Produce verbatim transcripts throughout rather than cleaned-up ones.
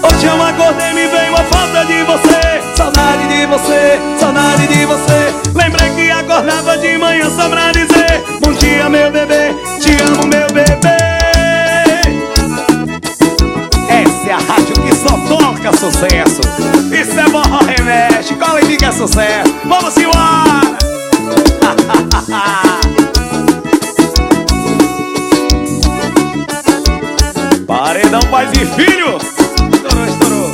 Hoje eu acordei e me veio a falta de você. Saudade de você, saudade de você. Lembrei que acordava de manhã só pra dizer: bom dia meu bebê, te amo meu bebê. Essa é a rádio que só toca sucesso. Isso é bom remédio, cola em mim que é sucesso. Vamos embora. Paredão Pais e Filho. Estourou, estourou.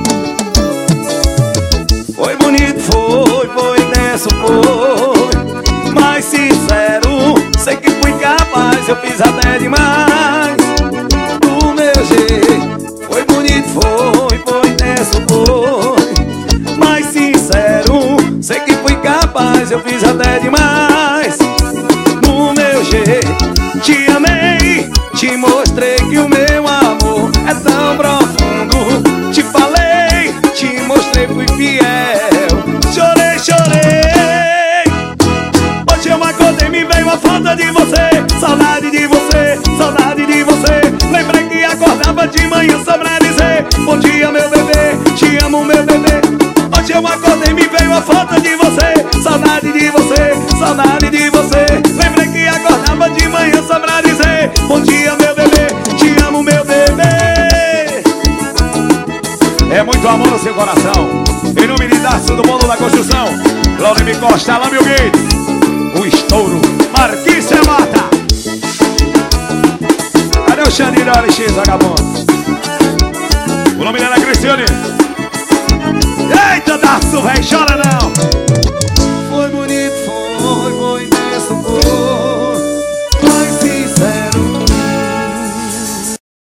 Foi bonito, foi, foi intenso, foi. Mas sincero, sei que fui capaz, eu fiz até demais. Do meu jeito. Foi bonito, foi, foi intenso, foi. Mas sincero, sei que fui capaz, eu fiz até demais. Do meu jeito, te amei, te mostrei que o meu amor é tão profundo. Te falei, te mostrei, fui fiel. Chorei, chorei. Hoje eu acordei e me veio a falta de você. Saudade de você, saudade de você. Lembrei que acordava de manhã só pra dizer: bom dia meu bebê, te amo meu bebê. Hoje eu acordei e me veio a falta de você. Saudade de você, saudade de você. Lembrei que acordava de manhã só pra dizer: bom dia meu bebê, te amo meu bebê. É muito amor no seu coração. Em nome de Darcy do Bolo da Construção, Claudemir Costa, lá meu gate. O estouro, Marquícia Mata. Cadê o Xandinho L X, vagabundo? O nome dela é Cristiane. Eita, Darcy, velho, chora não.